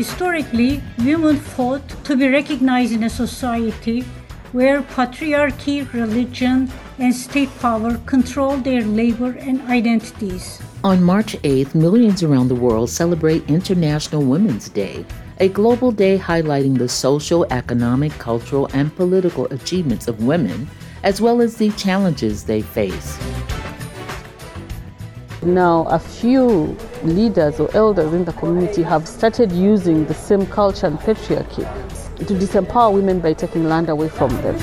Historically, women fought to be recognized in a society where patriarchy, religion, and state power controlled their labor and identities. On March 8th, millions around the world celebrate International Women's Day, a global day highlighting the social, economic, cultural, and political achievements of women, as well as the challenges they face. Now, a few leaders or elders in the community have started using the same culture and patriarchy to disempower women by taking land away from them.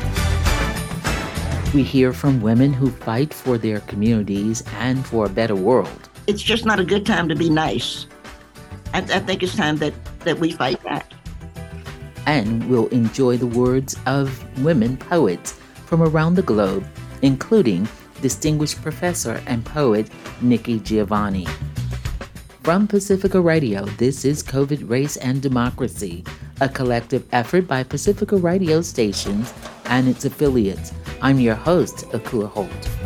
We hear from women who fight for their communities and for a better world. It's just not a good time to be nice. I think it's time that we fight back. And we'll enjoy the words of women poets from around the globe, including distinguished professor and poet Nikki Giovanni. From Pacifica Radio, this is COVID, Race, and Democracy, a collective effort by Pacifica Radio stations and its affiliates. I'm your host, Akua Holt.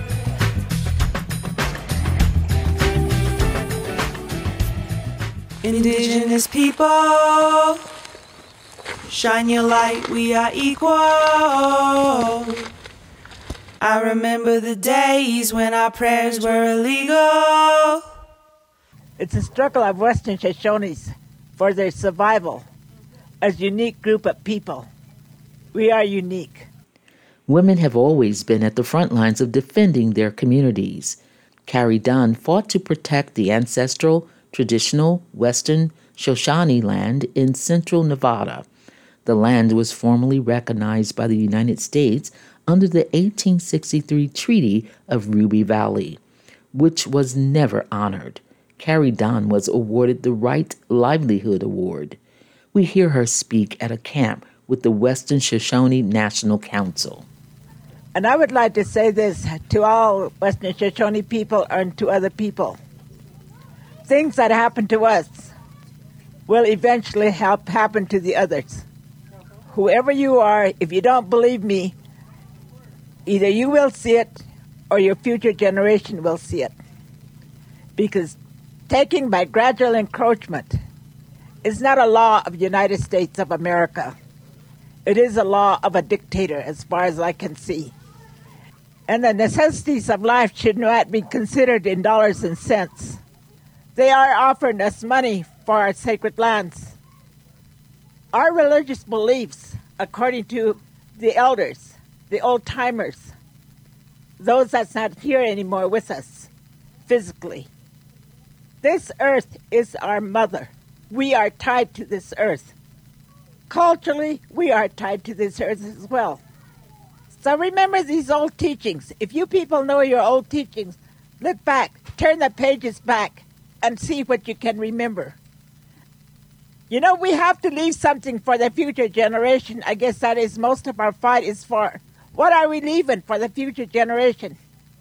Indigenous people, shine your light, we are equal. I remember the days when our prayers were illegal. It's a struggle of Western Shoshones for their survival as a unique group of people. We are unique. Women have always been at the front lines of defending their communities. Carrie Dunn fought to protect the ancestral, traditional Western Shoshone land in central Nevada. The land was formally recognized by the United States under the 1863 Treaty of Ruby Valley, which was never honored. Carrie Dunn was awarded the Right Livelihood Award. We hear her speak at a camp with the Western Shoshone National Council. And I would like to say this to all Western Shoshone people and to other people. Things that happen to us will eventually happen to the others. Whoever you are, if you don't believe me, either you will see it or your future generation will see it. Because taking by gradual encroachment is not a law of the United States of America. It is a law of a dictator, as far as I can see. And the necessities of life should not be considered in dollars and cents. They are offering us money for our sacred lands. Our religious beliefs, according to the elders, the old-timers, those that's not here anymore with us physically. This earth is our mother. We are tied to this earth. Culturally, we are tied to this earth as well. So remember these old teachings. If you people know your old teachings, look back, turn the pages back, and see what you can remember. You know, we have to leave something for the future generation. I guess that is most of our fight is for. What are we leaving for the future generation?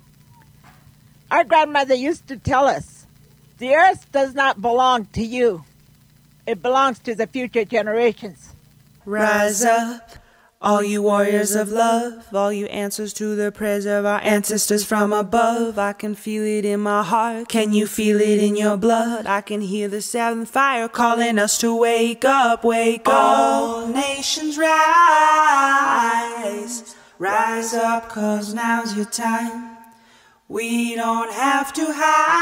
Our grandmother used to tell us, the earth does not belong to you. It belongs to the future generations. Rise up, all you warriors of love, all you answers to the prayers of our ancestors from above. I can feel it in my heart. Can you feel it in your blood? I can hear the seventh fire calling us to wake up, wake up. All nations rise, rise up, 'cause now's your time. We don't have to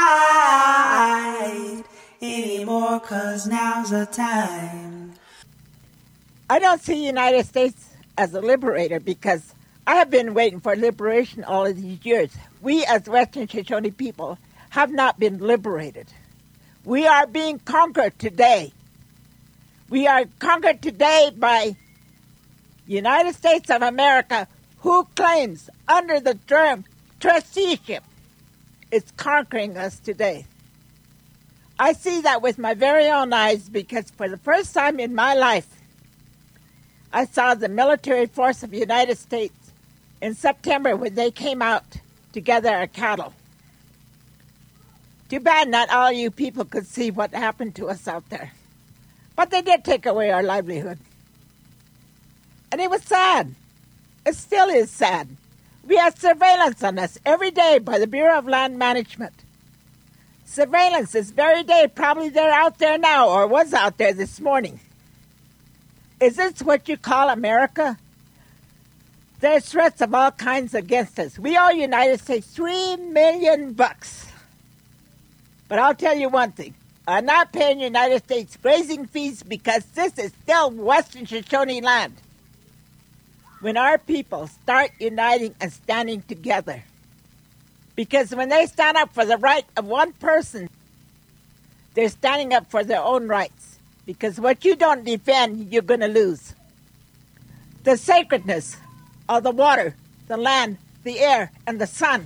hide anymore, 'cause now's the time. I don't see the United States as a liberator because I have been waiting for liberation all of these years. We as Western Shoshone people have not been liberated. We are being conquered today. We are conquered today by United States of America, who claims under the term trusteeship, it's conquering us today. I see that with my very own eyes because for the first time in my life, I saw the military force of the United States in September when they came out to gather our cattle. Too bad not all you people could see what happened to us out there. But they did take away our livelihood. And it was sad. It still is sad. We have surveillance on us every day by the Bureau of Land Management. Surveillance this very day. Probably they're out there now or was out there this morning. Is this what you call America? There's threats of all kinds against us. We owe United States $3 million. But I'll tell you one thing. I'm not paying United States grazing fees because this is still Western Shoshone land. When our people start uniting and standing together, because when they stand up for the right of one person, they're standing up for their own rights. Because what you don't defend, you're going to lose. The sacredness of the water, the land, the air, and the sun.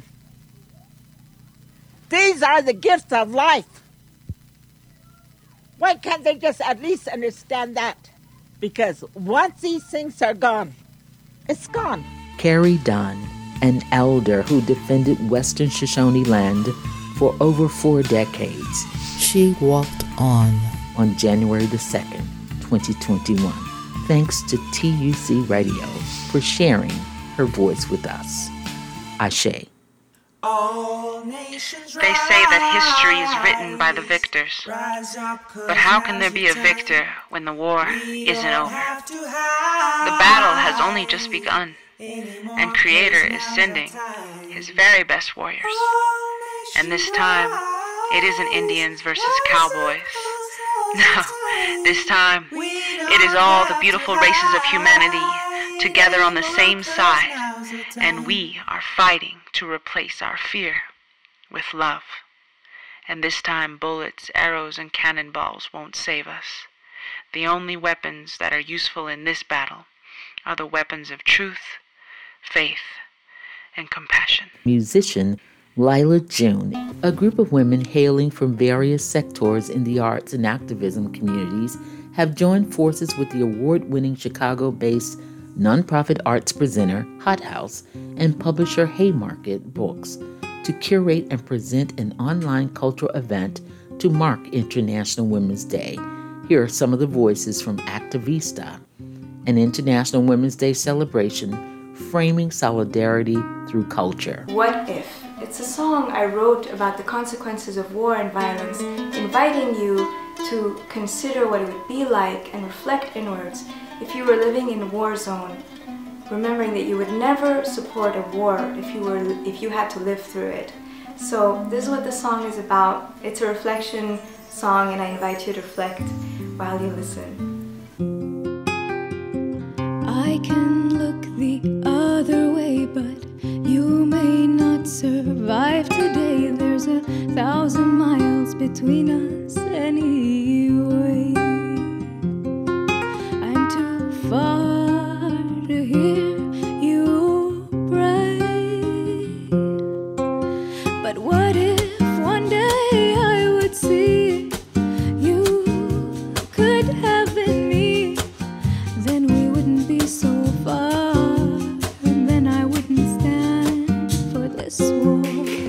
These are the gifts of life. Why can't they just at least understand that? Because once these things are gone, it's gone. Carrie Dunn, an elder who defended Western Shoshone land for over 4 decades. She walked on January the 2nd, 2021. Thanks to TUC Radio for sharing her voice with us. Ashe. They say that history is written by the victors. But how can there be a victor when the war isn't over? The battle has only just begun, and Creator is sending his very best warriors. And this time, it isn't Indians versus cowboys. No, this time, it is all the beautiful races of humanity together on the same side, and we are fighting to replace our fear with love. And this time, bullets, arrows, and cannonballs won't save us. The only weapons that are useful in this battle are the weapons of truth, faith, and compassion. Musician Lila June, a group of women hailing from various sectors in the arts and activism communities, have joined forces with the award-winning Chicago-based nonprofit arts presenter Hot House and publisher Haymarket Books to curate and present an online cultural event to mark International Women's Day. Here are some of the voices from Activista, an International Women's Day celebration framing solidarity through culture. What If? It's a song I wrote about the consequences of war and violence, inviting you to consider what it would be like and reflect inwards if you were living in a war zone, remembering that you would never support a war if you had to live through it. So this is what the song is about. It's a reflection song, and I invite you to reflect while you listen. I can look the other way, but you may not survive today. There's 1,000 miles between us anyway. I'm too far to hear you pray. But what if one day I would see you could have been me? Then we wouldn't be so far, and then I wouldn't stand for this war.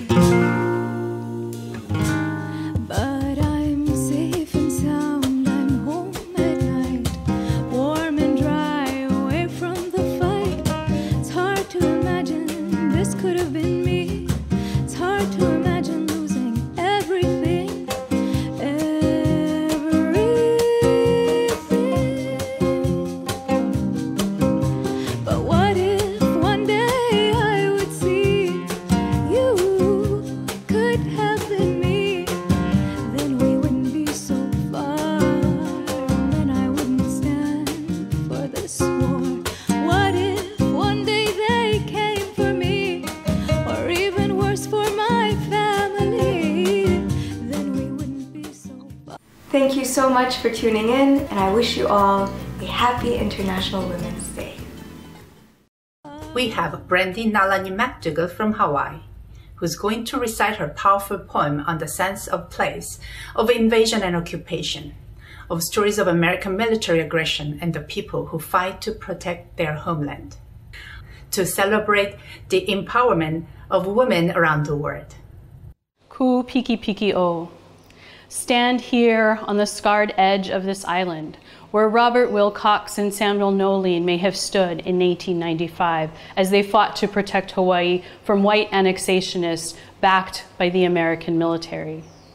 But I'm safe and sound, I'm home at night, warm and dry, away from the fight. It's hard to imagine this could have been me. It's hard to imagine losing everything, But what if one day I would see you could have been me? Then we wouldn't be so far, and then I wouldn't stand for this war. What if one day they came for me, or even worse for my family? Then we wouldn't be so far. Thank you so much for tuning in, and I wish you all a happy International Women's Day. We have Brandy Nalani McDougall from Hawaii, who's going to recite her powerful poem on the sense of place, of invasion and occupation, of stories of American military aggression and the people who fight to protect their homeland, to celebrate the empowerment of women around the world. Ku Piki Piki O. Stand here on the scarred edge of this island, where Robert Wilcox and Samuel Nolene may have stood in 1895 as they fought to protect Hawaii from white annexationists backed by the American military.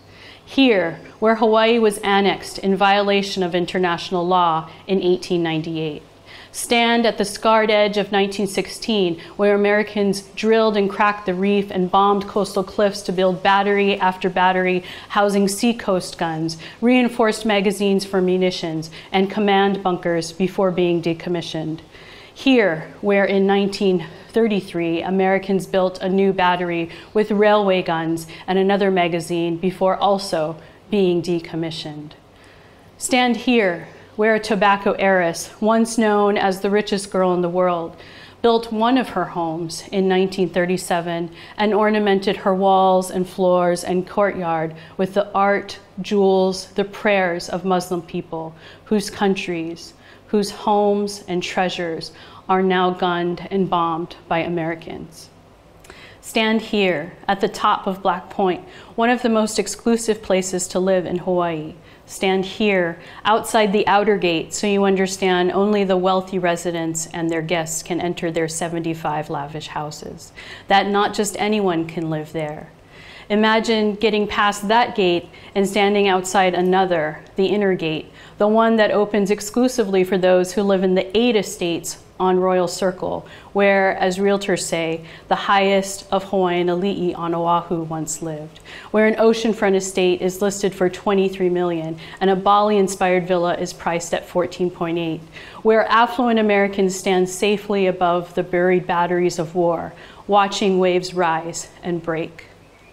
Here, where Hawaii was annexed in violation of international law in 1898. Stand at the scarred edge of 1916, where Americans drilled and cracked the reef and bombed coastal cliffs to build battery after battery housing seacoast guns, reinforced magazines for munitions, and command bunkers before being decommissioned. Here, where in 1933, Americans built a new battery with railway guns and another magazine before also being decommissioned. Stand here, where a tobacco heiress, once known as the richest girl in the world, built one of her homes in 1937 and ornamented her walls and floors and courtyard with the art, jewels, the prayers of Muslim people whose countries, whose homes and treasures are now gunned and bombed by Americans. Stand here at the top of Black Point, one of the most exclusive places to live in Hawaii. Stand here outside the outer gate so you understand only the wealthy residents and their guests can enter their 75 lavish houses, that not just anyone can live there. Imagine getting past that gate and standing outside another, the inner gate, the one that opens exclusively for those who live in the 8 estates on Royal Circle, where, as realtors say, the highest of Hawaiian ali'i on Oahu once lived, where an oceanfront estate is listed for $23 million and a Bali-inspired villa is priced at $14.8, where affluent Americans stand safely above the buried batteries of war, watching waves rise and break.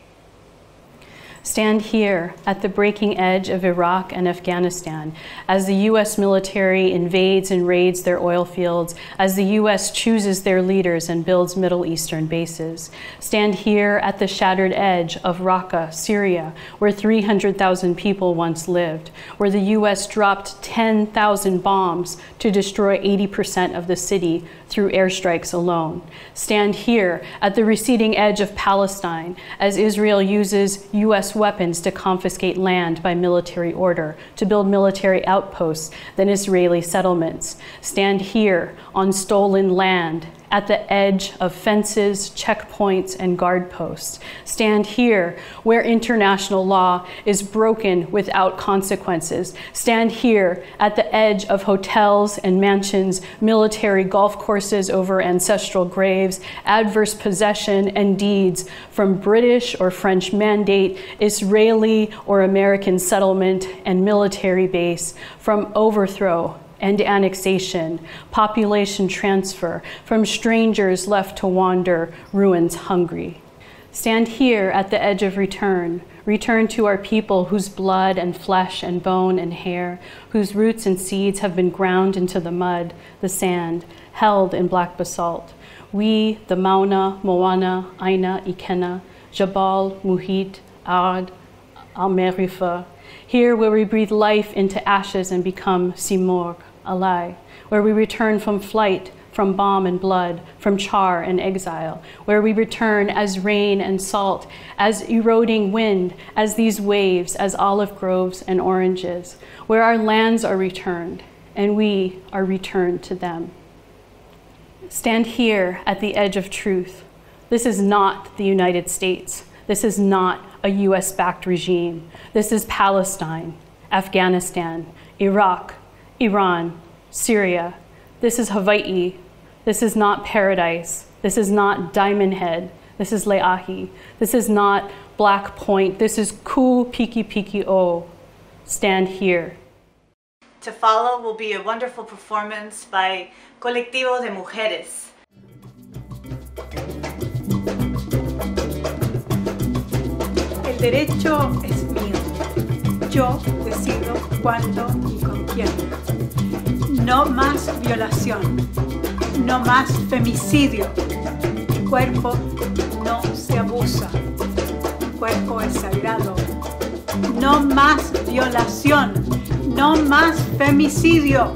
Stand here at the breaking edge of Iraq and Afghanistan as the U.S. military invades and raids their oil fields, as the U.S. chooses their leaders and builds Middle Eastern bases. Stand here at the shattered edge of Raqqa, Syria, where 300,000 people once lived, where the U.S. dropped 10,000 bombs to destroy 80% of the city through airstrikes alone. Stand here at the receding edge of Palestine as Israel uses U.S. weapons to confiscate land by military order, to build military outposts, then Israeli settlements. Stand here on stolen land at the edge of fences, checkpoints, and guard posts. Stand here where international law is broken without consequences. Stand here at the edge of hotels and mansions, military golf courses over ancestral graves, adverse possession and deeds from British or French mandate, Israeli or American settlement and military base, from overthrow and annexation, population transfer, from strangers left to wander, ruins hungry. Stand here at the edge of return to our people whose blood and flesh and bone and hair, whose roots and seeds have been ground into the mud, the sand, held in black basalt. We, the Mauna, Moana, Aina, Ikena, Jabal, Muhit, Ad, Almerifa, here where we breathe life into ashes and become Simor, Alai, where we return from flight, from bomb and blood, from char and exile, where we return as rain and salt, as eroding wind, as these waves, as olive groves and oranges, where our lands are returned and we are returned to them. Stand here at the edge of truth. This is not the United States. This is not a US-backed regime. This is Palestine, Afghanistan, Iraq, Iran, Syria. This is Hawaii. This is not paradise. This is not Diamond Head. This is Leahi. This is not Black Point. This is Ku Piki Piki O. Stand here. To follow will be a wonderful performance by Colectivo de Mujeres. El derecho es mío. Yo decido cuándo y con quién. No más violación. No más femicidio. Mi cuerpo no se abusa. Mi cuerpo es sagrado. No más violación. No más femicidio.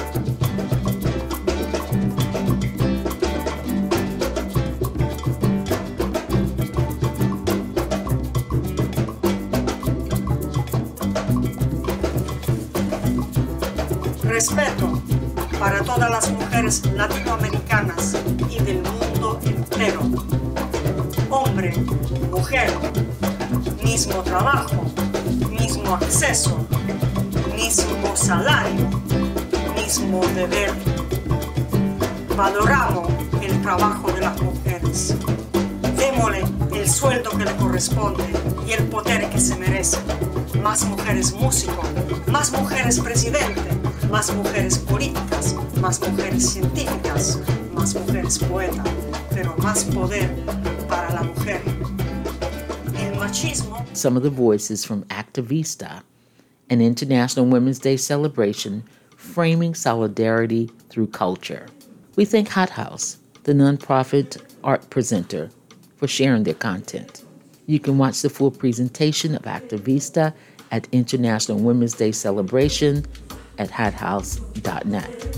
Respeto para todas las mujeres latinoamericanas y del mundo entero. Hombre, mujer, mismo trabajo, mismo acceso, mismo salario, mismo deber. Valoramos el trabajo de las mujeres. Démosle el sueldo que le corresponde y el poder que se merece. Más mujeres músicos, más mujeres presidentes, más mujeres políticas, más mujeres científicas, más mujeres poetas, pero más poder para la mujer. El machismo. Some of the voices from Activista, an International Women's Day celebration framing solidarity through culture. We thank Hot House, the nonprofit art presenter, for sharing their content. You can watch the full presentation of Activista at International Women's Day celebration at hothouse.net.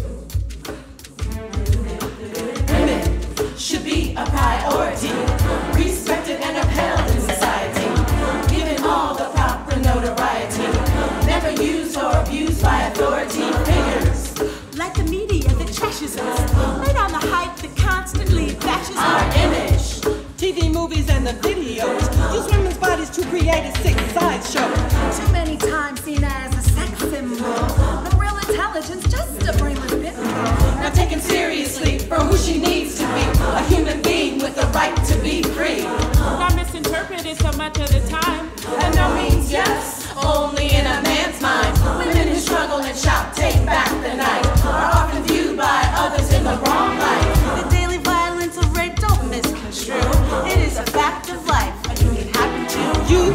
Women should be a priority, respected and upheld in society, given all the proper notoriety, never used or abused by authority figures. Like the media that trashes us, lay down the hype that constantly bashes our image. TV, movies, and the videos use women's bodies to create a sick sideshow. Too many times seen as a sex symbol, the real intelligence just a brainless bimbo. Not taken seriously for who she needs to be, a human being with the right to be free. Not misinterpreted so much of the time. And no means yes, only in a man's mind. Women who struggle and shout, take back the night, are often viewed by others in the wrong light. The daily violence of rape don't misconstrue. It is a fact of life. I think it happened to you.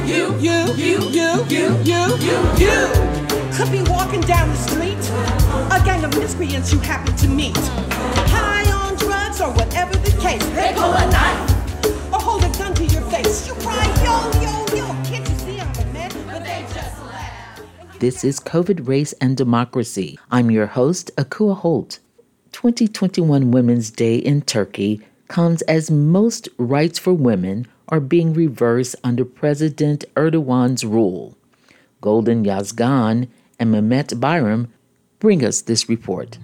Could be walking down the street, a gang of miscreants you happen to meet. High on drugs or whatever the case. They pull a knife or hold a gun to your face. You cry, yo, can't you see I'm a man? But they just laugh. This is COVID, Race, and Democracy. I'm your host, Akua Holt. 2021 Women's Day in Turkey comes as most rights for women are being reversed under President Erdogan's rule. Golden Yazgan and Mehmet Bayram bring us this report.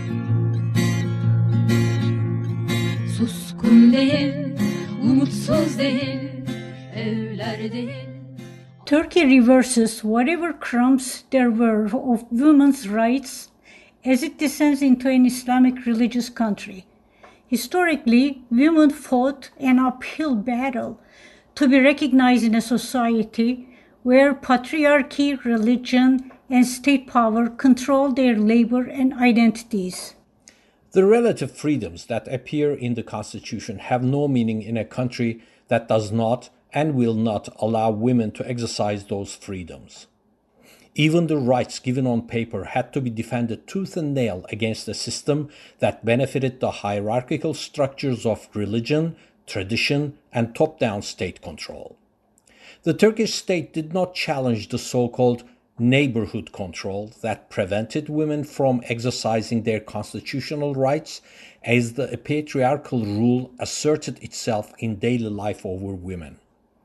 Turkey reverses whatever crumbs there were of women's rights as it descends into an Islamic religious country. Historically, women fought an uphill battle to be recognized in a society where patriarchy, religion, and state power control their labor and identities. The relative freedoms that appear in the Constitution have no meaning in a country that does not and will not allow women to exercise those freedoms. Even the rights given on paper had to be defended tooth and nail against a system that benefited the hierarchical structures of religion, tradition, and top-down state control. The Turkish state did not challenge the so-called neighborhood control that prevented women from exercising their constitutional rights as the patriarchal rule asserted itself in daily life over women.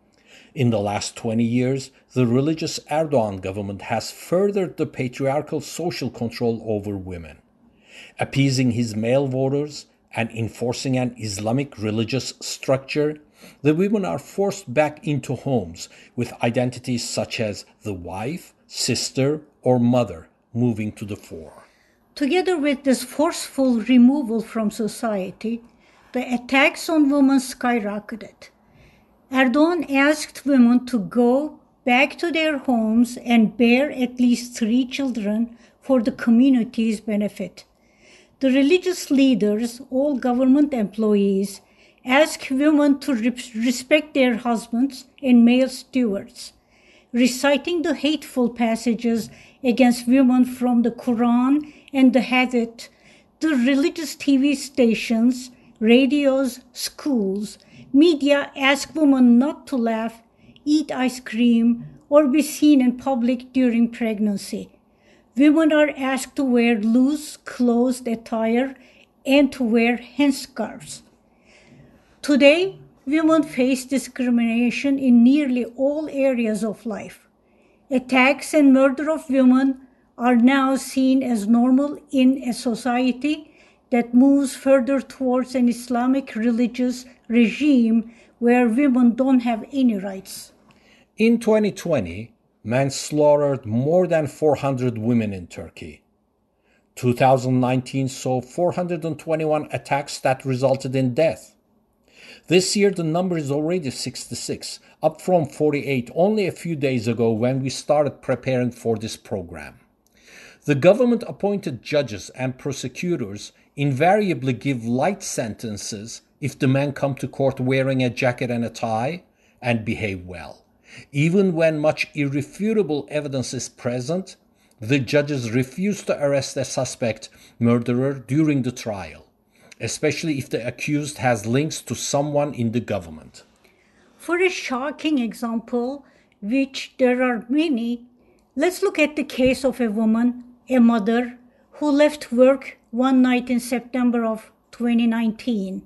In the last 20 years, the religious Erdogan government has furthered the patriarchal social control over women, appeasing his male voters and enforcing an Islamic religious structure. The women are forced back into homes with identities such as the wife, sister, or mother moving to the fore. Together with this forceful removal from society, the attacks on women skyrocketed. Erdogan asked women to go back to their homes and bear at least 3 children for the community's benefit. The religious leaders, all government employees, ask women to respect their husbands and male stewards, reciting the hateful passages against women from the Quran and the Hadith. The religious TV stations, radios, schools, media ask women not to laugh, eat ice cream, or be seen in public during pregnancy. Women are asked to wear loose clothed attire and to wear headscarves. Today, women face discrimination in nearly all areas of life. Attacks and murder of women are now seen as normal in a society that moves further towards an Islamic religious regime where women don't have any rights. In 2020, manslaughtered more than 400 women in Turkey. 2019 saw 421 attacks that resulted in death. This year, the number is already 66, up from 48 only a few days ago when we started preparing for this program. The government-appointed judges and prosecutors invariably give light sentences if the men come to court wearing a jacket and a tie and behave well. Even when much irrefutable evidence is present, the judges refuse to arrest a suspect murderer during the trial, especially if the accused has links to someone in the government. For a shocking example, which there are many, let's look at the case of a woman, a mother, who left work one night in September of 2019.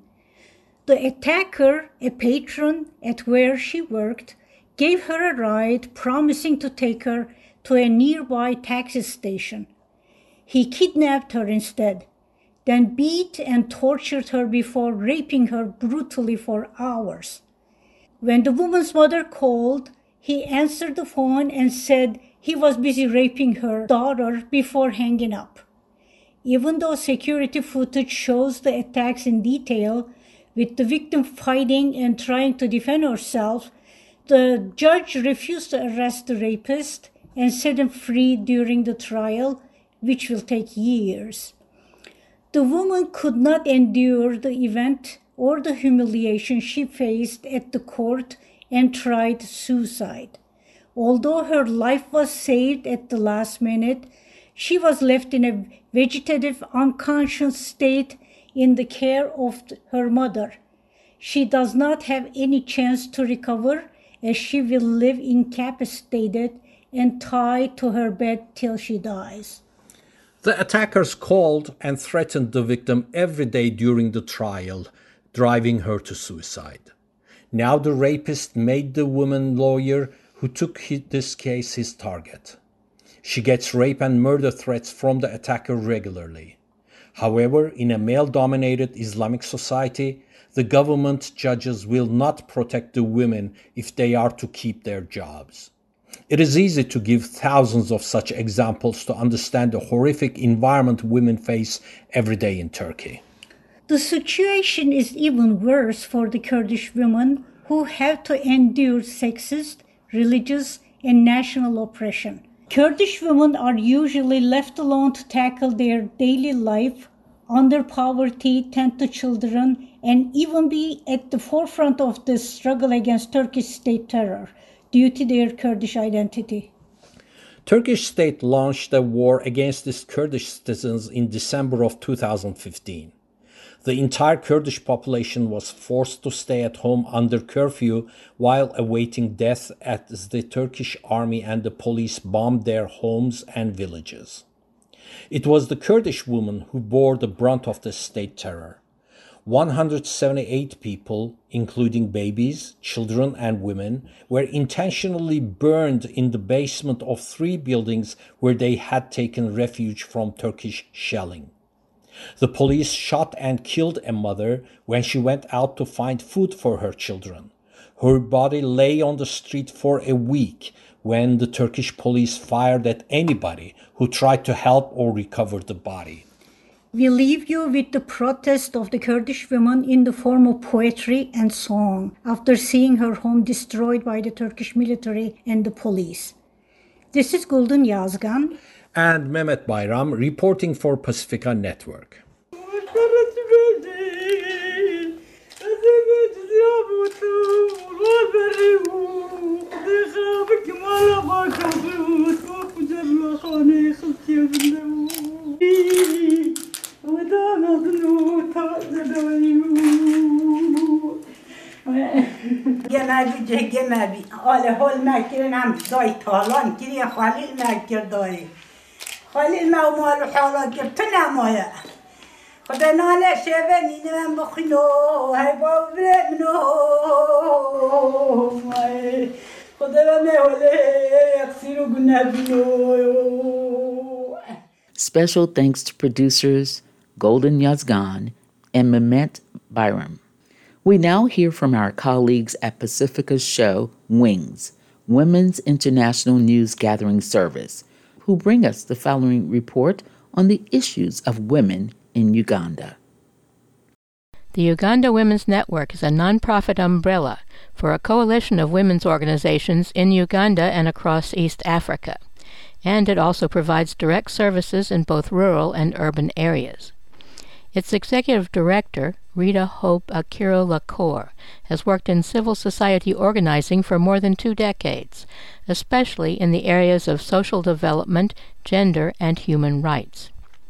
The attacker, a patron at where she worked, gave her a ride, promising to take her to a nearby taxi station. He kidnapped her instead, then beat and tortured her before raping her brutally for hours. When the woman's mother called, he answered the phone and said he was busy raping her daughter before hanging up. Even though security footage shows the attacks in detail, with the victim fighting and trying to defend herself, the judge refused to arrest the rapist and set him free during the trial, which will take years. The woman could not endure the event or the humiliation she faced at the court and tried suicide. Although her life was saved at the last minute, she was left in a vegetative, unconscious state in the care of her mother. She does not have any chance to recover, as she will live incapacitated and tied to her bed till she dies. The attackers called and threatened the victim every day during the trial, driving her to suicide. Now the rapist made the woman lawyer who took this case his target. She gets rape and murder threats from the attacker regularly. However, in a male-dominated Islamic society, the government judges will not protect the women if they are to keep their jobs. It is easy to give thousands of such examples to understand the horrific environment women face every day in Turkey. The situation is even worse for the Kurdish women who have to endure sexist, religious, and national oppression. Kurdish women are usually left alone to tackle their daily life, under poverty, tend to children, and even be at the forefront of the struggle against Turkish state terror due to their Kurdish identity. Turkish state launched a war against its Kurdish citizens in December of 2015. The entire Kurdish population was forced to stay at home under curfew while awaiting death as the Turkish army and the police bombed their homes and villages. It was the Kurdish women who bore the brunt of the state terror. 178 people, including babies, children, and women, were intentionally burned in the basement of 3 buildings where they had taken refuge from Turkish shelling. The police shot and killed a mother when she went out to find food for her children. Her body lay on the street for a week when the Turkish police fired at anybody who tried to help or recover the body. We leave you with the protest of the Kurdish women in the form of poetry and song after seeing her home destroyed by the Turkish military and the police. This is Gulden Yazgan and Mehmet Bayram reporting for Pacifica Network. Gemebi ale hol mekirnam dای تالان کری خلیل مکر دای خلیل ما مال حالا گرت نمایا خدا ناله شبه نینم بخنو هی باور منو خدا مهوله اکسیرو گنابینو. Special thanks to producers Gulden Yazgan and Mehmet Bayram. We now hear from our colleagues at Pacifica's show, Wings, Women's International News Gathering Service, who bring us the following report on the issues of women in Uganda. The Uganda Women's Network is a nonprofit umbrella for a coalition of women's organizations in Uganda and across East Africa, and it also provides direct services in both rural and urban areas. Its executive director, Rita Hope Akiro Lacour, has worked in civil society organizing for more than 2 decades, especially in the areas of social development, gender, and human rights.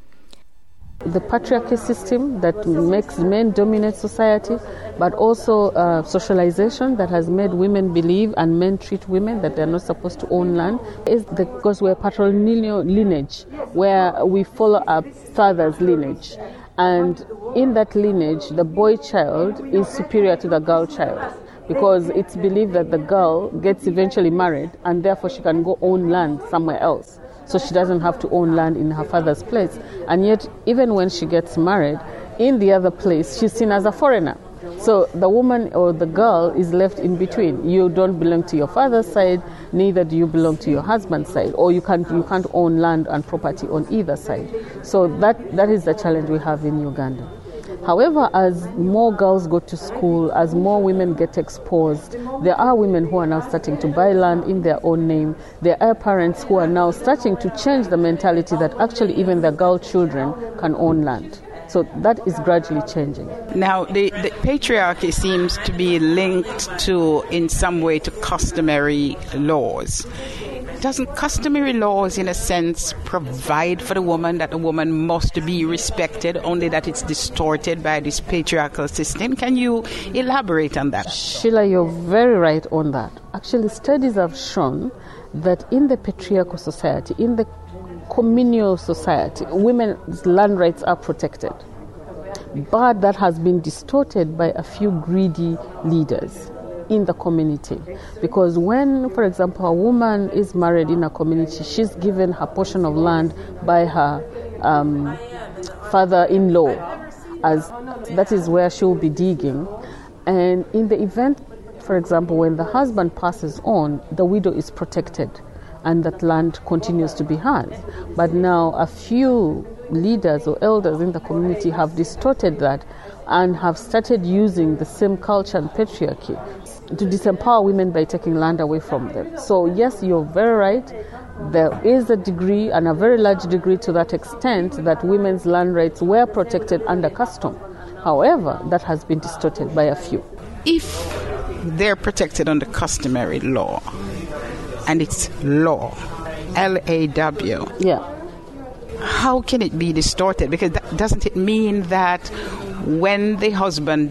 The patriarchy system that makes men dominate society, but also socialization that has made women believe and men treat women that they're not supposed to own land, is because we're patrilineal lineage, where we follow our father's lineage. And in that lineage, the boy child is superior to the girl child, because it's believed that the girl gets eventually married and therefore she can go own land somewhere else. So she doesn't have to own land in her father's place. And yet, even when she gets married, in the other place, she's seen as a foreigner. So the woman or the girl is left in between. You don't belong to your father's side, neither do you belong to your husband's side, or you can't own land and property on either side. So that is the challenge we have in Uganda. However, as more girls go to school, as more women get exposed, there are women who are now starting to buy land in their own name. There are parents who are now starting to change the mentality that actually even their girl children can own land. So that is gradually changing. Now, the patriarchy seems to be linked to, in some way, to customary laws. Doesn't customary laws, in a sense, provide for the woman that the woman must be respected, only that it's distorted by this patriarchal system? Can you elaborate on that? Sheila, you're very right on that. Actually, studies have shown that in the patriarchal society, in the communal society, women's land rights are protected. But that has been distorted by a few greedy leaders in the community. Because when, for example, a woman is married in a community, she's given her portion of land by her father-in-law, as that is where she will be digging. And in the event, for example, when the husband passes on, the widow is protected and that land continues to be hers. But now a few leaders or elders in the community have distorted that and have started using the same culture and patriarchy to disempower women by taking land away from them. So yes, you're very right. There is a degree, and a very large degree to that extent, that women's land rights were protected under custom. However, that has been distorted by a few. If they're protected under customary law, and it's law, L-A-W. Yeah. How can it be distorted? Because doesn't it mean that when the husband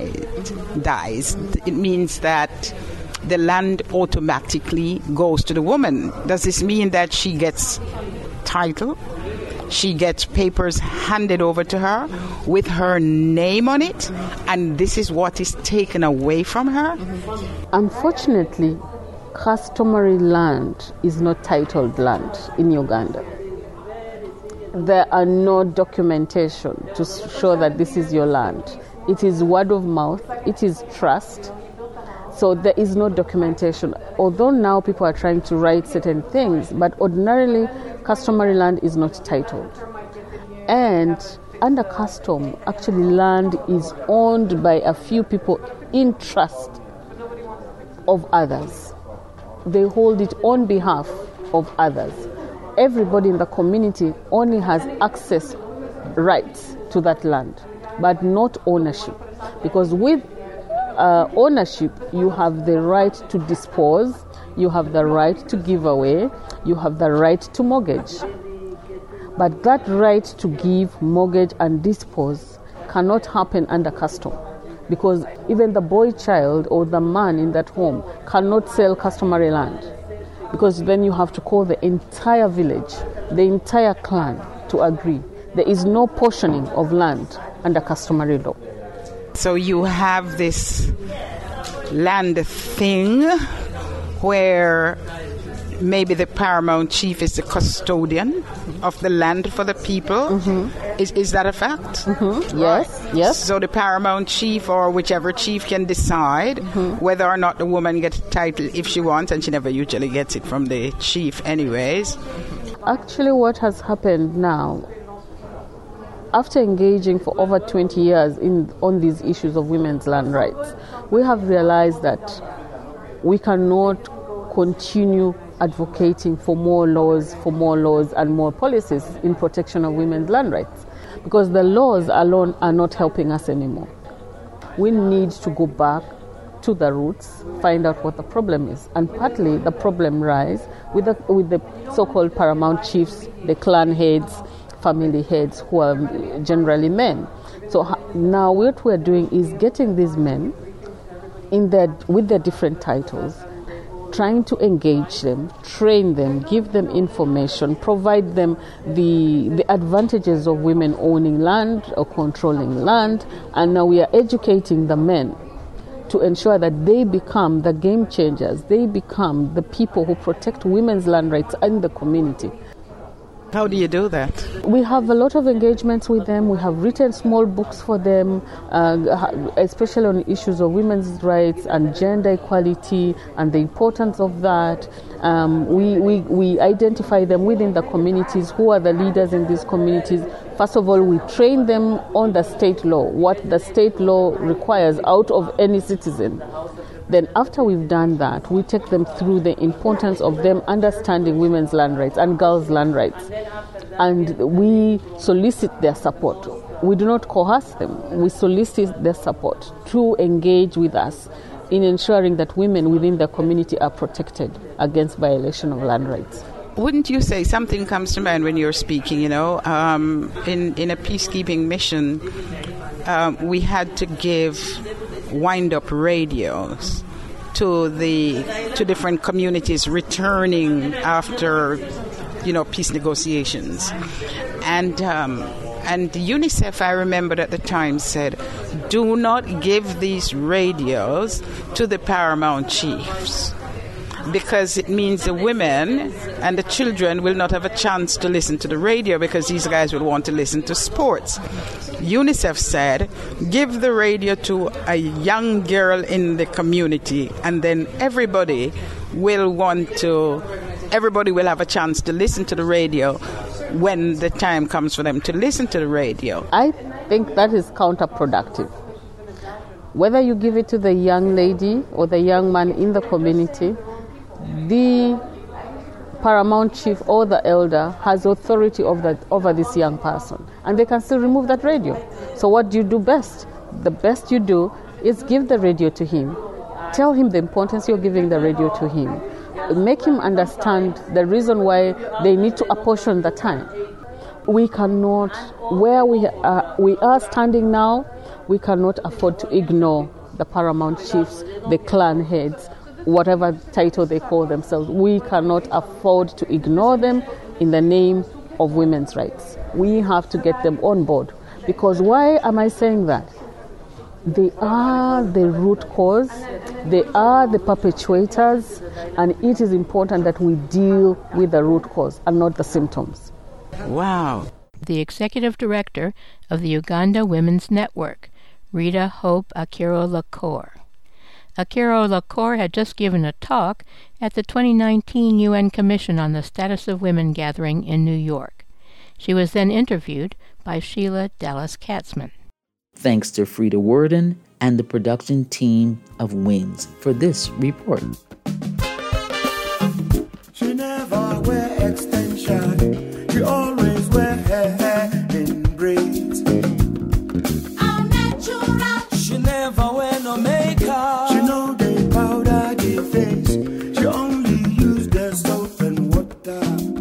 dies, it means that the land automatically goes to the woman? Does this mean that she gets title? She gets papers handed over to her with her name on it, and this is what is taken away from her? Unfortunately, customary land is not titled land in Uganda. There are no documentation to show that this is your land. It is word of mouth, it is trust. So there is no documentation. Although now people are trying to write certain things, but ordinarily customary land is not titled. And under custom, actually land is owned by a few people in trust of others. They hold it on behalf of others. Everybody in the community only has access rights to that land, but not ownership. Because with ownership, you have the right to dispose, you have the right to give away, you have the right to mortgage. But that right to give, mortgage, and dispose cannot happen under custom. Because even the boy child or the man in that home cannot sell customary land. Because then you have to call the entire village, the entire clan to agree. There is no portioning of land under customary law. So you have this land thing where maybe the paramount chief is the custodian of the land for the people. Is that a fact? Yes. So the paramount chief or whichever chief can decide whether or not the woman gets a title if she wants, and she never usually gets it from the chief anyways. Actually, what has happened now, after engaging for over 20 years on these issues of women's land rights, we have realized that we cannot continue advocating for more laws and more policies in protection of women's land rights, because the laws alone are not helping us anymore. We need to go back to the roots, find out what the problem is, and partly the problem lies with the so-called paramount chiefs, the clan heads, family heads, who are generally men. So now what we're doing is getting these men with their different titles, trying to engage them, train them, give them information, provide them the advantages of women owning land or controlling land, and now we are educating the men to ensure that they become the game changers, they become the people who protect women's land rights in the community. How do you do that? We have a lot of engagements with them. We have written small books for them, especially on issues of women's rights and gender equality and the importance of that. We identify them within the communities, who are the leaders in these communities. First of all, we train them on the state law, what the state law requires out of any citizen. Then after we've done that, we take them through the importance of them understanding women's land rights and girls' land rights. And we solicit their support. We do not coerce them. We solicit their support to engage with us in ensuring that women within the community are protected against violation of land rights. Wouldn't you say something comes to mind when you're speaking, in a peacekeeping mission, we had to give wind-up radios to different communities returning after, peace negotiations. And UNICEF, I remembered at the time, said, do not give these radios to the paramount chiefs, because it means the women and the children will not have a chance to listen to the radio, because these guys will want to listen to sports. UNICEF said, give the radio to a young girl in the community, and then everybody will have a chance to listen to the radio when the time comes for them to listen to the radio. I think that is counterproductive. Whether you give it to the young lady or the young man in the community, the paramount chief or the elder has authority over this young person, and they can still remove that radio. So what do you do best? The best you do is give the radio to him. Tell him the importance you're giving the radio to him. Make him understand the reason why they need to apportion the time. We cannot, where we are standing now, we cannot afford to ignore the paramount chiefs, the clan heads, whatever title they call themselves. We cannot afford to ignore them in the name of women's rights. We have to get them on board. Because why am I saying that? They are the root cause, they are the perpetuators, and it is important that we deal with the root cause and not the symptoms. Wow. The executive director of the Uganda Women's Network, Rita Hope Akiro-Lacour. Akiro-Lacour had just given a talk at the 2019 UN Commission on the Status of Women gathering in New York. She was then interviewed by Sheila Dallas Katzman. Thanks to Frida Worden and the production team of Wings for this report. She never wear extension. She always wear her hair in braids. I'm natural. She never wear no makeup. She know they powder the face. She only use the soap and water.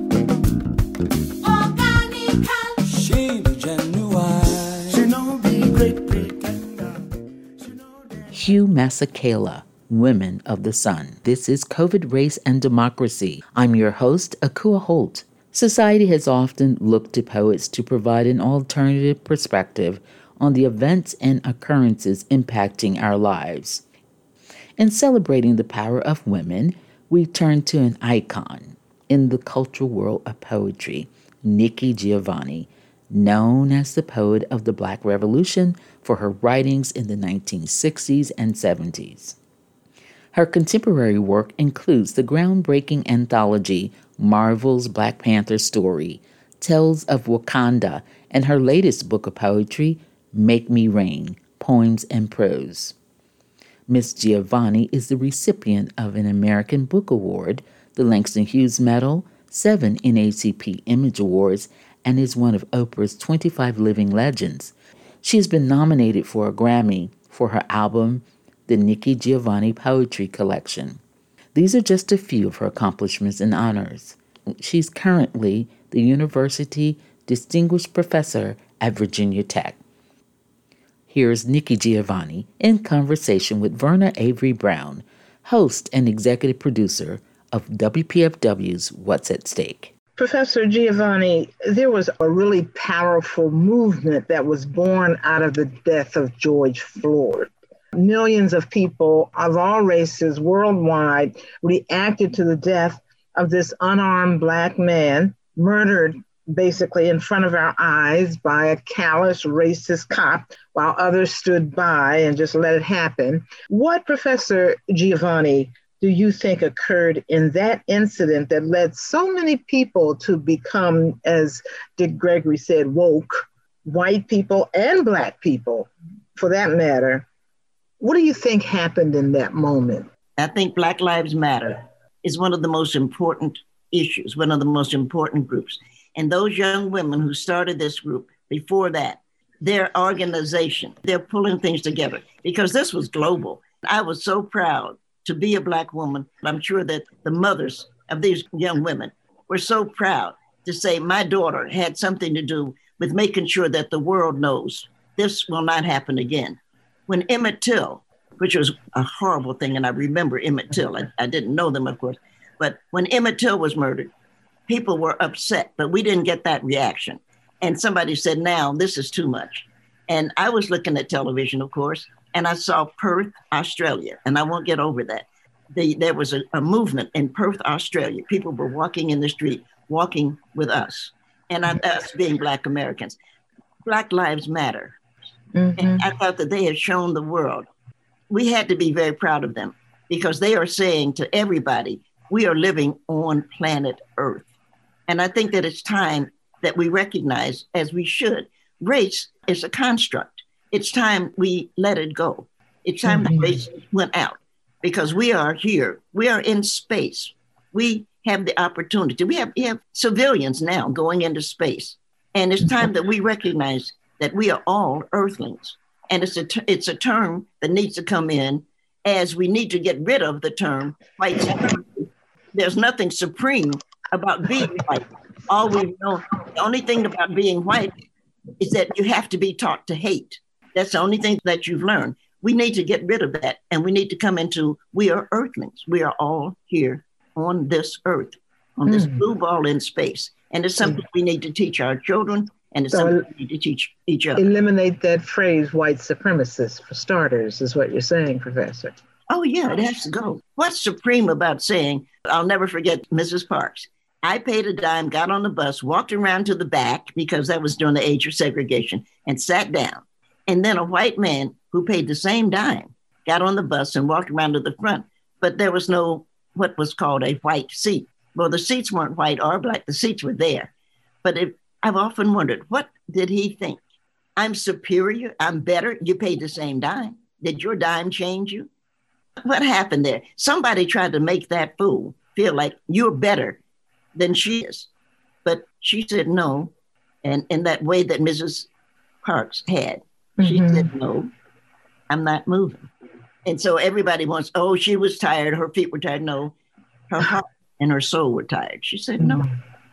Organical. She be genuine. She know be great pretender. Hugh Masekela, Women of the Sun. This is COVID, Race, and Democracy. I'm your host, Akua Holt. Society has often looked to poets to provide an alternative perspective on the events and occurrences impacting our lives. In celebrating the power of women, we turn to an icon in the cultural world of poetry, Nikki Giovanni, known as the poet of the Black Revolution for her writings in the 1960s and 70s. Her contemporary work includes the groundbreaking anthology Marvel's Black Panther Story, Tales of Wakanda, and her latest book of poetry, Make Me Rain, Poems and Prose. Miss Giovanni is the recipient of an American Book Award, the Langston Hughes Medal, 7 NAACP Image Awards, and is one of Oprah's 25 Living Legends. She has been nominated for a Grammy for her album, The Nikki Giovanni Poetry Collection. These are just a few of her accomplishments and honors. She's currently the University Distinguished Professor at Virginia Tech. Here's Nikki Giovanni in conversation with Verna Avery Brown, host and executive producer of WPFW's What's at Stake. Professor Giovanni, there was a really powerful movement that was born out of the death of George Floyd. Millions of people of all races worldwide reacted to the death of this unarmed Black man, murdered basically in front of our eyes by a callous, racist cop, while others stood by and just let it happen. What, Professor Giovanni, do you think occurred in that incident that led so many people to become, as Dick Gregory said, woke, white people and Black people, for that matter? What do you think happened in that moment? I think Black Lives Matter is one of the most important issues, one of the most important groups. And those young women who started this group before that, their organization, they're pulling things together because this was global. I was so proud to be a Black woman. I'm sure that the mothers of these young women were so proud to say my daughter had something to do with making sure that the world knows this will not happen again. When Emmett Till, which was a horrible thing, and I remember Emmett Till, I didn't know them, of course, but when Emmett Till was murdered, people were upset, but we didn't get that reaction. And somebody said, now this is too much. And I was looking at television, of course, and I saw Perth, Australia, and I won't get over that. There was a movement in Perth, Australia. People were walking in the street, walking with us, and us being Black Americans. Black Lives Matter. Mm-hmm. And I thought that they had shown the world. We had to be very proud of them because they are saying to everybody, we are living on planet Earth. And I think that it's time that we recognize, as we should, race is a construct. It's time we let it go. It's time the race went out because we are here. We are in space. We have the opportunity. We have civilians now going into space. And it's time that we recognize that we are all Earthlings. And it's a term that needs to come in as we need to get rid of the term white supremacy. There's nothing supreme about being white. All we know, the only thing about being white is that you have to be taught to hate. That's the only thing that you've learned. We need to get rid of that. And we need to come into, we are Earthlings. We are all here on this earth, on this blue ball in space. And it's something we need to teach our children. And it's something we need to teach each other. Eliminate that phrase, white supremacist, for starters, is what you're saying, Professor. Oh, yeah, it has to go. What's supreme about saying, I'll never forget Mrs. Parks. I paid a dime, got on the bus, walked around to the back, because that was during the age of segregation, and sat down. And then a white man who paid the same dime got on the bus and walked around to the front. But there was no, what was called a white seat. Well, the seats weren't white or Black. The seats were there. But I've often wondered, what did he think? I'm superior. I'm better. You paid the same dime. Did your dime change you? What happened there? Somebody tried to make that fool feel like you're better than she is. But she said no. And in that way that Mrs. Parks had, she said, no, I'm not moving. And so everybody wants, oh, she was tired. Her feet were tired. No, her heart and her soul were tired. She said no.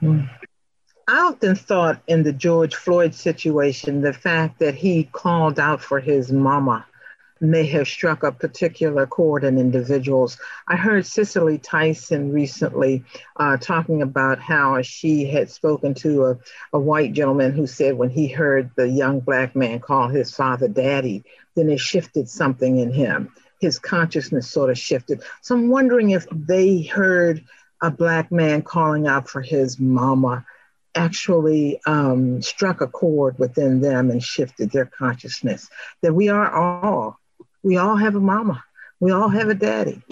I often thought in the George Floyd situation, the fact that he called out for his mama may have struck a particular chord in individuals. I heard Cicely Tyson recently talking about how she had spoken to a white gentleman who said when he heard the young Black man call his father daddy, then it shifted something in him. his consciousness sort of shifted. So I'm wondering if they heard a Black man calling out for his mama actually struck a chord within them and shifted their consciousness, that we all have a mama. We all have a daddy.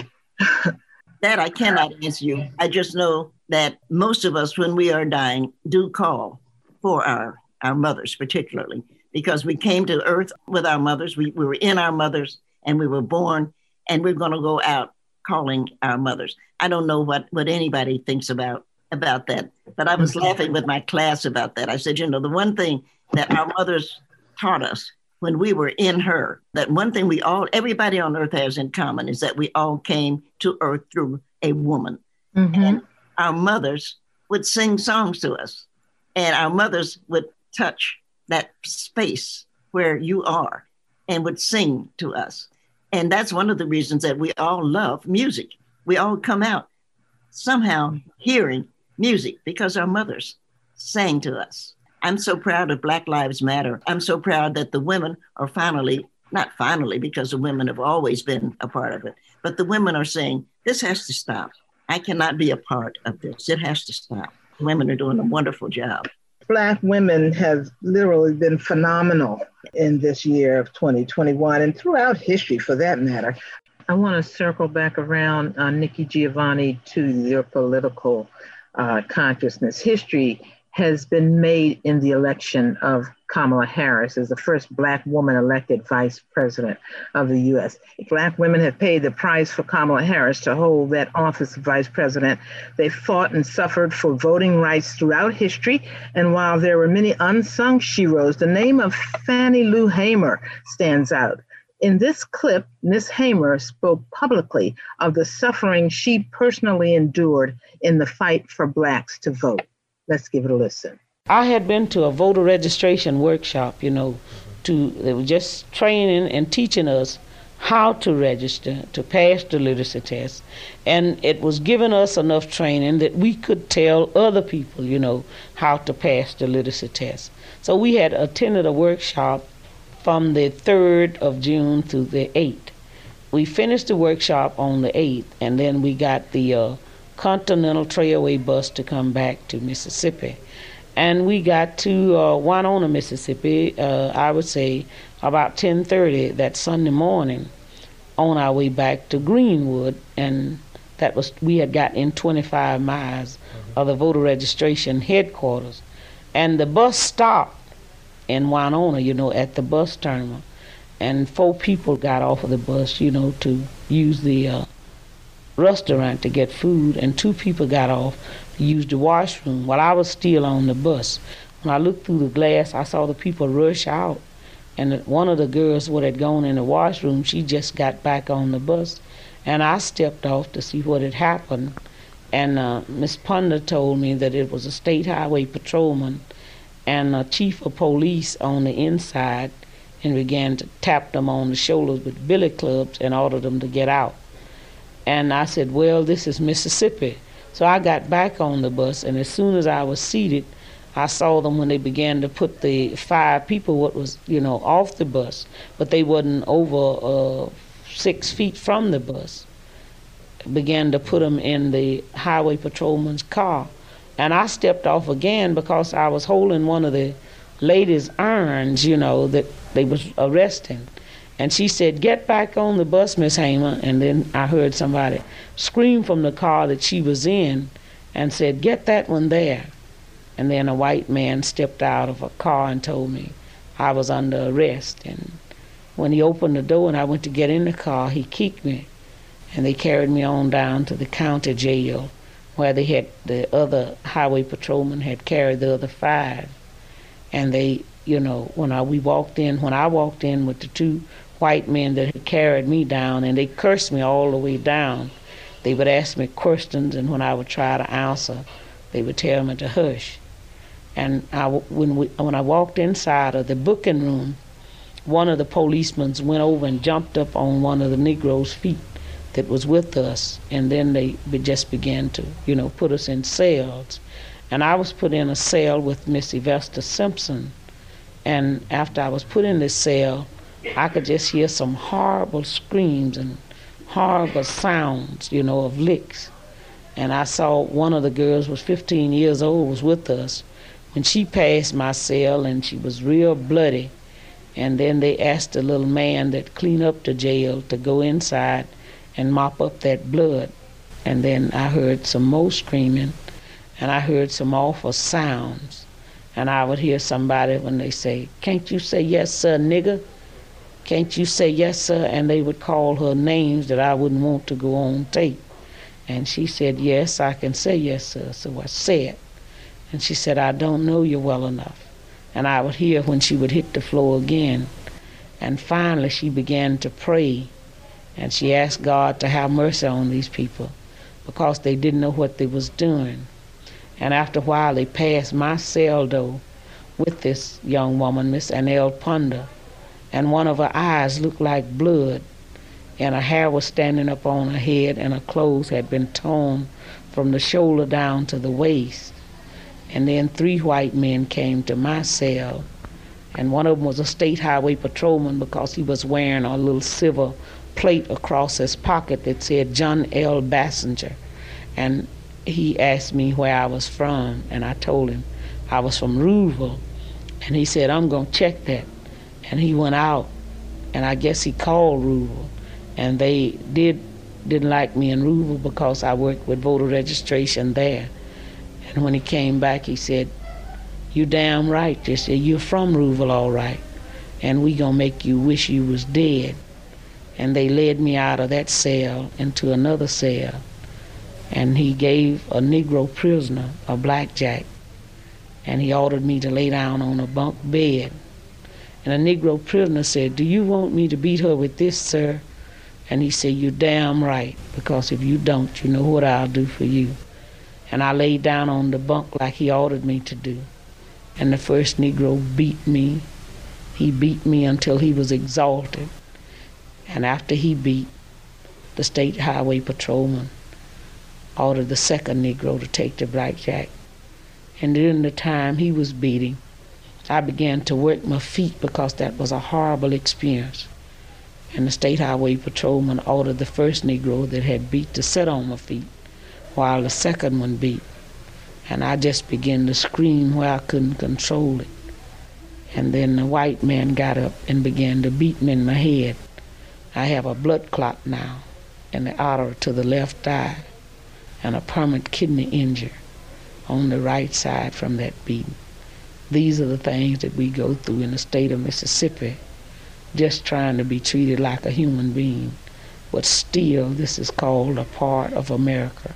That I cannot answer you. I just know that most of us, when we are dying, do call for our mothers, particularly, because we came to earth with our mothers. We were in our mothers and we were born, and we're going to go out calling our mothers. I don't know what anybody thinks about that, but I was laughing with my class about that. I said, the one thing that our mothers taught us when we were in her, that one thing everybody on earth has in common is that we all came to earth through a woman. Mm-hmm. And our mothers would sing songs to us, and our mothers would touch that space where you are and would sing to us. And that's one of the reasons that we all love music. We all come out somehow hearing music because our mothers sang to us. I'm so proud of Black Lives Matter. I'm so proud that the women are not finally, because the women have always been a part of it, but the women are saying, this has to stop. I cannot be a part of this. It has to stop. Women are doing a wonderful job. Black women have literally been phenomenal in this year of 2021 and throughout history for that matter. I want to circle back around, Nikki Giovanni, to your political consciousness. History has been made in the election of Kamala Harris as the first Black woman elected vice president of the U.S. Black women have paid the price for Kamala Harris to hold that office of vice president. They fought and suffered for voting rights throughout history. And while there were many unsung sheroes, the name of Fannie Lou Hamer stands out. In this clip, Ms. Hamer spoke publicly of the suffering she personally endured in the fight for Blacks to vote. Let's give it a listen. I had been to a voter registration workshop, they were just training and teaching us how to register, to pass the literacy test. And it was giving us enough training that we could tell other people, how to pass the literacy test. So we had attended a workshop from the 3rd of June through the 8th. We finished the workshop on the 8th, and then we got the Continental Trailway bus to come back to Mississippi. And we got to Winona, Mississippi, I would say about 10:30 that Sunday morning on our way back to Greenwood. And we had got in 25 miles of the voter registration headquarters. And the bus stopped in Winona, at the bus terminal. And 4 people got off of the bus, to use the restaurant to get food, and 2 people got off to use the washroom while I was still on the bus. When I looked through the glass, I saw the people rush out, and one of the girls who had gone in the washroom, she just got back on the bus, and I stepped off to see what had happened. And Miss Ponder told me that it was a state highway patrolman and a chief of police on the inside, and began to tap them on the shoulders with billy clubs and order them to get out. And I said, well, this is Mississippi. So I got back on the bus, and as soon as I was seated, I saw them when they began to put the 5 people what was, off the bus, but they wasn't over 6 feet from the bus. Began to put them in the highway patrolman's car. And I stepped off again because I was holding one of the ladies' irons, that they was arresting. And she said, get back on the bus, Miss Hamer. And then I heard somebody scream from the car that she was in and said, get that one there. And then a white man stepped out of a car and told me I was under arrest. And when he opened the door and I went to get in the car, he kicked me. And they carried me on down to the county jail where the other highway patrolman had carried the other 5. And they, when I walked in with the 2 white men that had carried me down, and they cursed me all the way down. They would ask me questions, and when I would try to answer, they would tell me to hush. And when I walked inside of the booking room, one of the policemen went over and jumped up on one of the Negroes' feet that was with us, and then they just began to, put us in cells. And I was put in a cell with Miss Yvesta Simpson. And after I was put in this cell, I could just hear some horrible screams and horrible sounds, of licks. And I saw one of the girls was 15 years old, was with us. When she passed my cell and she was real bloody, and then they asked the little man that cleaned up the jail to go inside and mop up that blood. And then I heard some more screaming, and I heard some awful sounds. And I would hear somebody when they say, "Can't you say yes, sir, nigger? Can't you say yes, sir?" And they would call her names that I wouldn't want to go on tape. And she said, "Yes, I can say yes, sir." So I said. And she said, "I don't know you well enough." And I would hear when she would hit the floor again. And finally she began to pray. And she asked God to have mercy on these people because they didn't know what they was doing. And after a while they passed my cell door with this young woman, Miss Annelle Ponder. And one of her eyes looked like blood. And her hair was standing up on her head, and her clothes had been torn from the shoulder down to the waist. And then 3 white men came to my cell, and one of them was a state highway patrolman because he was wearing a little silver plate across his pocket that said John L. Bassinger. And he asked me where I was from, and I told him I was from Rouville. And he said, "I'm going to check that." And he went out, and I guess he called Rouville. And they didn't like me in Rouville because I worked with voter registration there. And when he came back, he said, "You damn right. They said, you're from Rouville, all right. And we gonna make you wish you was dead." And they led me out of that cell into another cell. And he gave a Negro prisoner a blackjack. And he ordered me to lay down on a bunk bed. And a Negro prisoner said, "Do you want me to beat her with this, sir?" And he said, "You're damn right, because if you don't, you know what I'll do for you." And I laid down on the bunk like he ordered me to do. And the first Negro beat me. He beat me until he was exhausted. And after he beat, the state highway patrolman ordered the second Negro to take the blackjack. And during the time he was beating, I began to work my feet because that was a horrible experience. And the state highway patrolman ordered the first Negro that had beat to sit on my feet while the second one beat. And I just began to scream where I couldn't control it. And then the white man got up and began to beat me in my head. I have a blood clot now in the artery to the left eye and a permanent kidney injury on the right side from that beating. These are the things that we go through in the state of Mississippi, just trying to be treated like a human being. But still, this is called a part of America.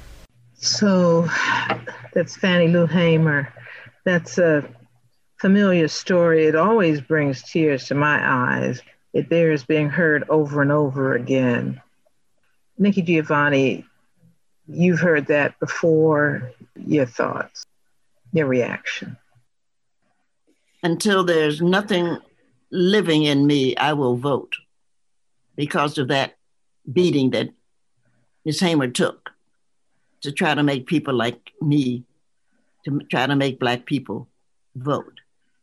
So that's Fannie Lou Hamer. That's a familiar story. It always brings tears to my eyes. It bears being heard over and over again. Nikki Giovanni, you've heard that before. Your thoughts, your reaction? Until there's nothing living in me, I will vote because of that beating that Ms. Hamer took to try to make people like me, to try to make Black people vote.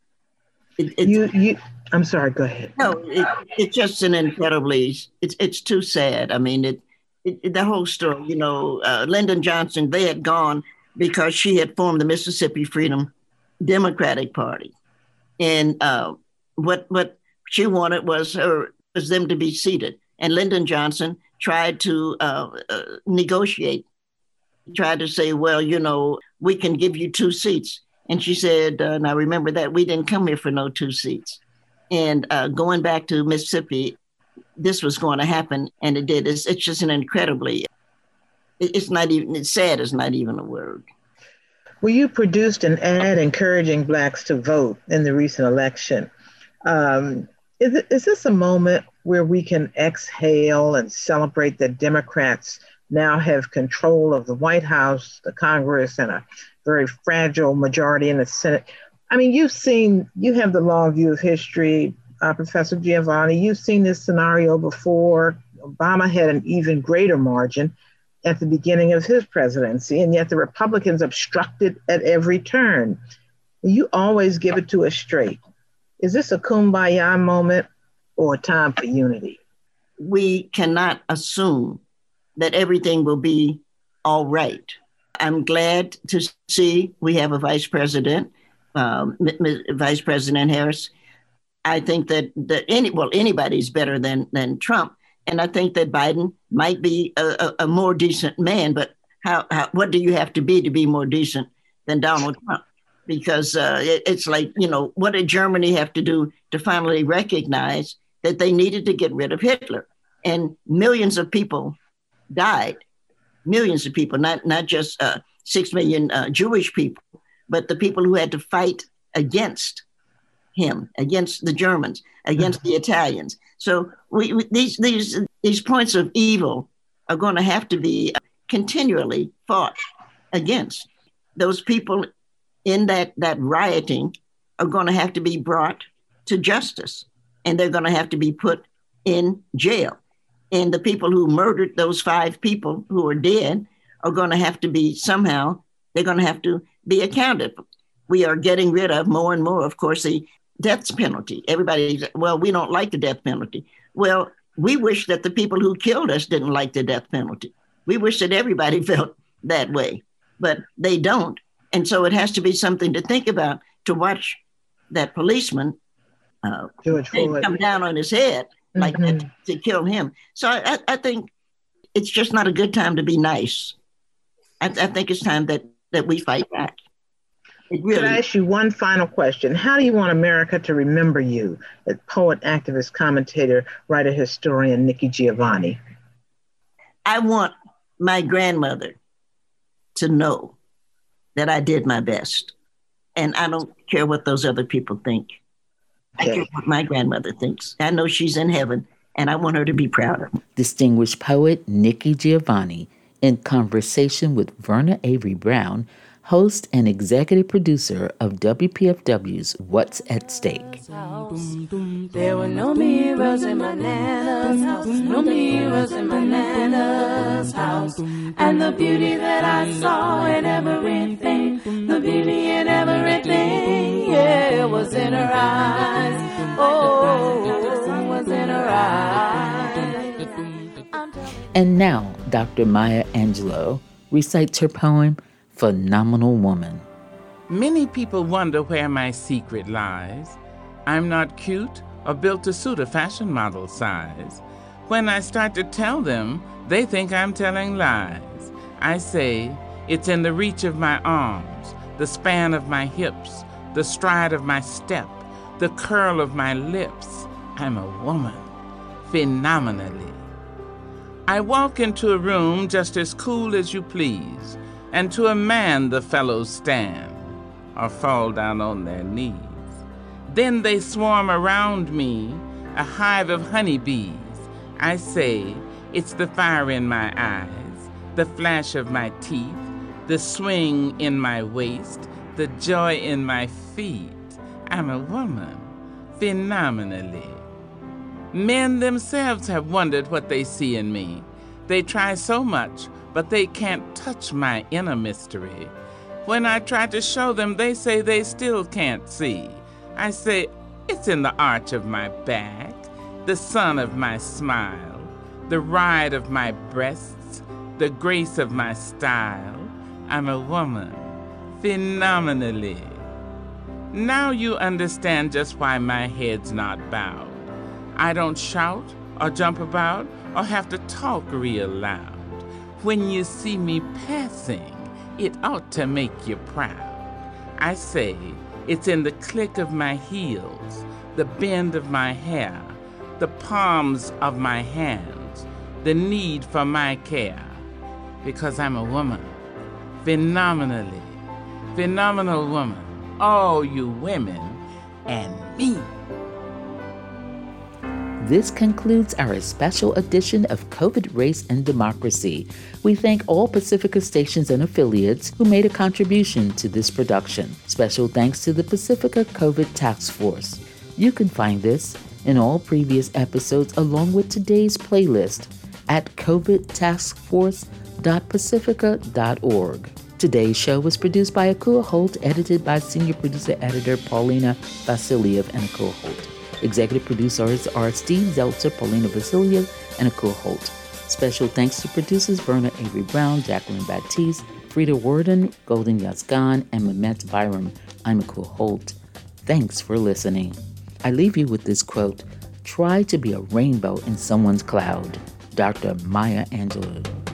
I'm sorry, go ahead. No, it's just an incredibly, it's too sad. I mean, the whole story, Lyndon Johnson, they had gone because she had formed the Mississippi Freedom Democratic Party. And what she wanted was them to be seated. And Lyndon Johnson tried to negotiate, tried to say, well, we can give you 2 seats. And she said, and I remember that we didn't come here for no 2 seats. And going back to Mississippi, this was going to happen, and it did. It's just an incredibly, it's sad is not even a word. Well, you produced an ad encouraging Blacks to vote in the recent election. Is this a moment where we can exhale and celebrate that Democrats now have control of the White House, the Congress, and a very fragile majority in the Senate? I mean, you have the long view of history, Professor Giovanni. You've seen this scenario before. Obama had an even greater margin at the beginning of his presidency, and yet the Republicans obstructed at every turn. You always give it to us straight. Is this a kumbaya moment, or a time for unity? We cannot assume that everything will be all right. I'm glad to see we have a vice president, Vice President Harris. I think that anybody's better than Trump. And I think that Biden might be a more decent man, but what do you have to be more decent than Donald Trump? Because it's like, what did Germany have to do to finally recognize that they needed to get rid of Hitler? And millions of people died. Millions of people, not just 6 million Jewish people, but the people who had to fight against him, against the Germans, against the Italians. So these points of evil are going to have to be continually fought against. Those people in that rioting are going to have to be brought to justice, and they're going to have to be put in jail. And the people who murdered those 5 people who are dead are going to have to be they're going to have to be accounted. We are getting rid of more and more, of course, the death penalty. Everybody, we don't like the death penalty. Well, we wish that the people who killed us didn't like the death penalty. We wish that everybody felt that way, but they don't. And so it has to be something to think about, to watch that policeman come down on his head like that to kill him. So I think it's just not a good time to be nice. I think it's time that we fight back. Could I ask you one final question? How do you want America to remember you, as poet, activist, commentator, writer, historian Nikki Giovanni? I want my grandmother to know that I did my best. And I don't care what those other people think. Okay. I care what my grandmother thinks. I know she's in heaven, and I want her to be proud of me. Distinguished poet Nikki Giovanni in conversation with Verna Avery Brown, host and executive producer of WPFW's What's at Stake. There were no mirrors in my Nana's house, no mirrors in my Nana's house. And the beauty that I saw in everything, the beauty in everything, yeah, was in her eyes. Oh, was in her eyes. And now, Dr. Maya Angelou recites her poem, Phenomenal Woman. Many people wonder where my secret lies. I'm not cute or built to suit a fashion model size. When I start to tell them, they think I'm telling lies. I say, it's in the reach of my arms, the span of my hips, the stride of my step, the curl of my lips. I'm a woman, phenomenally. I walk into a room just as cool as you please, and to a man the fellows stand or fall down on their knees. Then they swarm around me, a hive of honeybees. I say, it's the fire in my eyes, the flash of my teeth, the swing in my waist, the joy in my feet. I'm a woman, phenomenally. Men themselves have wondered what they see in me. They try so much, but they can't touch my inner mystery. When I try to show them, they say they still can't see. I say, it's in the arch of my back, the sun of my smile, the ride of my breasts, the grace of my style. I'm a woman, phenomenally. Now you understand just why my head's not bowed. I don't shout or jump about or have to talk real loud. When you see me passing, it ought to make you proud. I say, it's in the click of my heels, the bend of my hair, the palms of my hands, the need for my care. Because I'm a woman, phenomenally, phenomenal woman, all you women and me. This concludes our special edition of COVID, Race, and Democracy. We thank all Pacifica stations and affiliates who made a contribution to this production. Special thanks to the Pacifica COVID Task Force. You can find this and all previous episodes along with today's playlist at covidtaskforce.pacifica.org. Today's show was produced by Akua Holt, edited by Senior Producer Editor Paulina Vasiliev and Akua Holt. Executive producers are Steve Zeltzer, Paulina Vasiliev, and Akul Holt. Special thanks to producers Verna Avery Brown, Jacqueline Baptiste, Frida Worden, Golden Yazgan, and Mehmet Byram. I'm Akul Holt. Thanks for listening. I leave you with this quote: "Try to be a rainbow in someone's cloud." Dr. Maya Angelou.